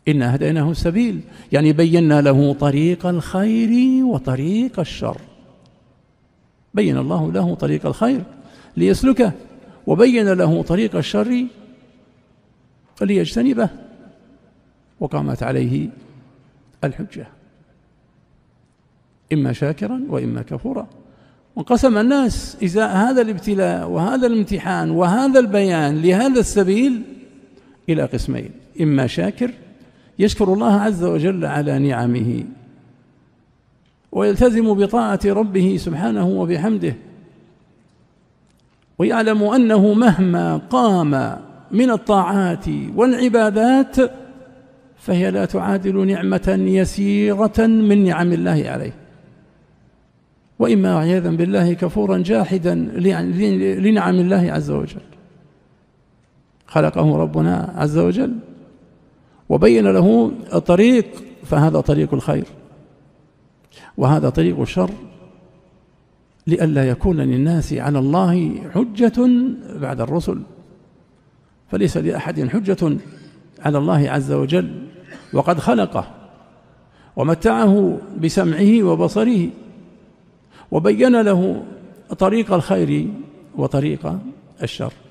إنا هديناه السبيل، يعني بينا له طريق الخير وطريق الشر. بين الله له طريق الخير ليسلكه، وبين له طريق الشر ليجتنبه، وقامت عليه الحجة، إما شاكرا وإما كفورا. وانقسم الناس إزاء هذا الابتلاء وهذا الامتحان وهذا البيان لهذا السبيل إلى قسمين: إما شاكر يشكر الله عز وجل على نعمه ويلتزم بطاعة ربه سبحانه وبحمده، ويعلم أنه مهما قام من الطاعات والعبادات فهي لا تعادل نعمة يسيرة من نعم الله عليه. وإما عياذا بالله كفورا جاحدا لنعم الله عز وجل. خلقه ربنا عز وجل وبين له الطريق، فهذا طريق الخير وهذا طريق الشر، لئلا يكون للناس على الله حجة بعد الرسل. فليس لأحد حجة على الله عز وجل، وقد خلقه ومتعه بسمعه وبصره، وبين له طريق الخير وطريق الشر.